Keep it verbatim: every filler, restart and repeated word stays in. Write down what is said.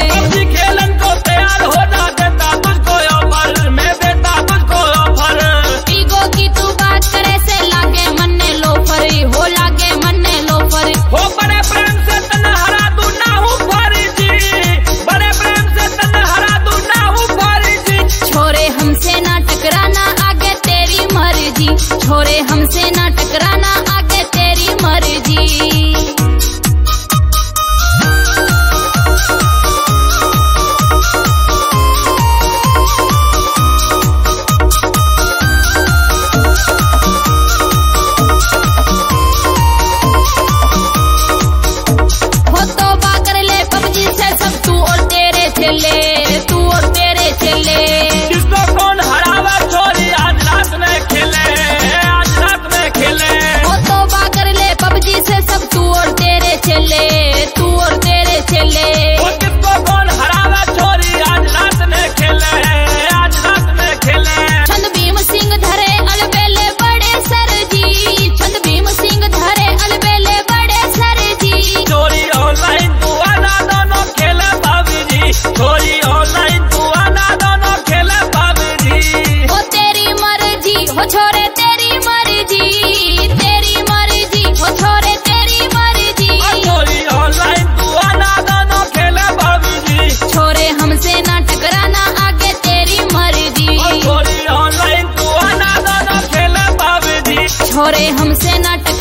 PUBG खेलन को तैयार हो जा, देता तुझको ऑफर, मैं देता तुझको ऑफर। ईगो की तू बात करे से लागे मन्ने लोफर, हो लागे मन्ने लोफर। हो बड़े प्रेम से तन हरा दूं ना हूँ फर्जी, बड़े प्रेम से तन हरा दूं ना हूँ फर्जी। छोरे हमसे ना टकराना आगे तेरी मर्जी, छोरे हमसे ना टकराना आगे तेरी मर्जी। हो तौबा कर ले पबजी से सब तू और तेरे चेले, तू और तेरे चेले। किसको कौन हरावा छोरी आज रात में खेले, आज रात में खेले। हो तौबा कर ले पबजी से सब तू और तेरे चेले, तू और तेरे चेले। वो किसको कौन हरावा छोरी आज रात में खेले, आज रात में खेले। छंद भीम सिंह धरे अलबेले बड़े सरजी, छंद भीम सिंह धरे अलबेले बड़े सरजी। चोरी ऑनलाइन तू आना दोनों खेले भाभी जी, चोरी ऑनलाइन तू आना दोनों खेले भाभी जी। हो तेरी मर्जी हो छोरे तेरी मर्जी, तेरी मर्जी हो छोरे तेरी मर्जी। चोरी ऑनलाइन तू आना दोनों खेले भाभी जी, छोरे हमसे ना टकराना आगे तेरी मर्जी। चोरी ऑनलाइन तू आना दोनों खेले भाभी जी। छोरे हमसे ना टकराना